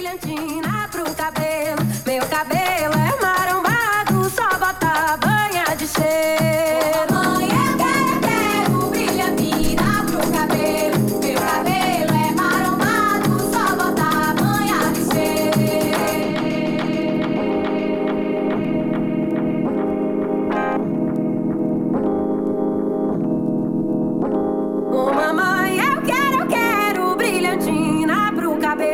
brilhantina pro cabelo. Meu cabelo é marombado, só bota banha de cheiro. Mamãe, eu quero brilhantina pro cabelo. Meu cabelo é marombado, só bota banha de cheiro. Ô mamãe, eu quero brilhantina pro cabelo.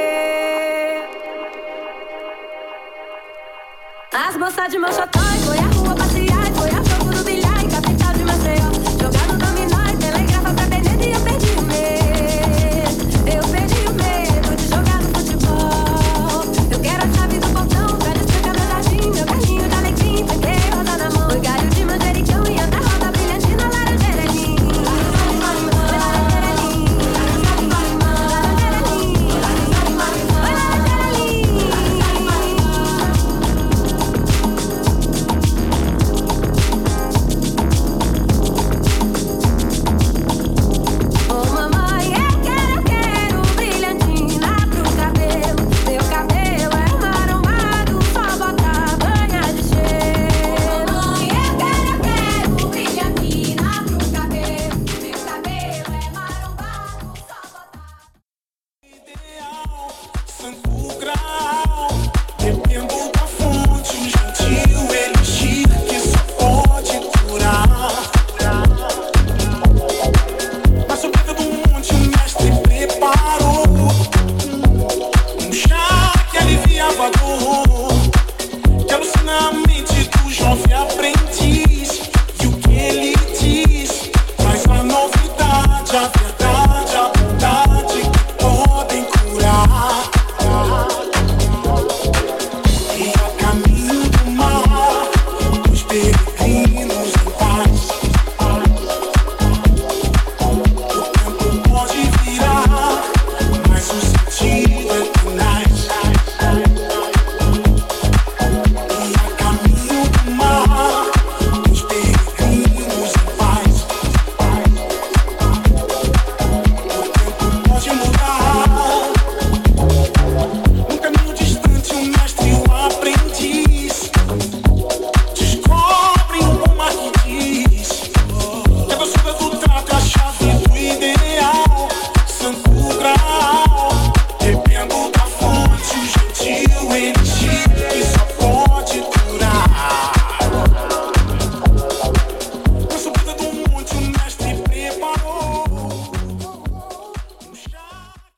As moças de Mochotó foi à rua passear, foi a fogo do bilhar e capital de Maceió. Jogando dominó e telegrafa pra Benedito e eu perdi o medo. Eu perdi o medo de jogar no futebol. Eu quero a chave do portão pra despejar meu jardim, meu carrinho de alecrim, peguei roda na mão. Oi, galho de manjericão e anda roda brilhantina, laranjeira é linda. Santo Grau.